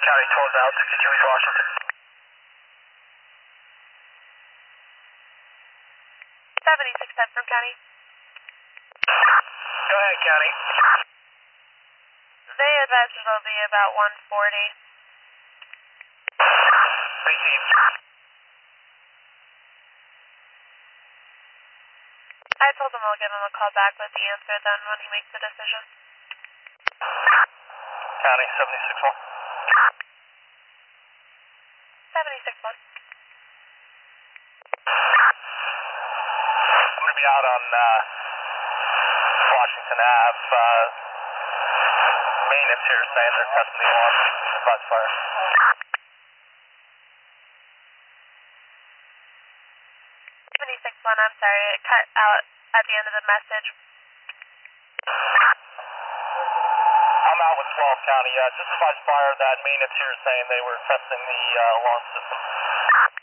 County 12 out, 62 East Washington. 7610 from County. Go ahead, County. They advised it'll be about 140. Received. I told him I'll give him a call back with the answer then when he makes the decision. County 76-1. 76-1. I'm going to be out on Washington Ave. Maintenance here saying they're testing the alarm in the bus fire. 76-1, I'm sorry, it cut out at the end of the message. I'm out with 12 County. Just advise fire that maintenance here saying they were testing the alarm system.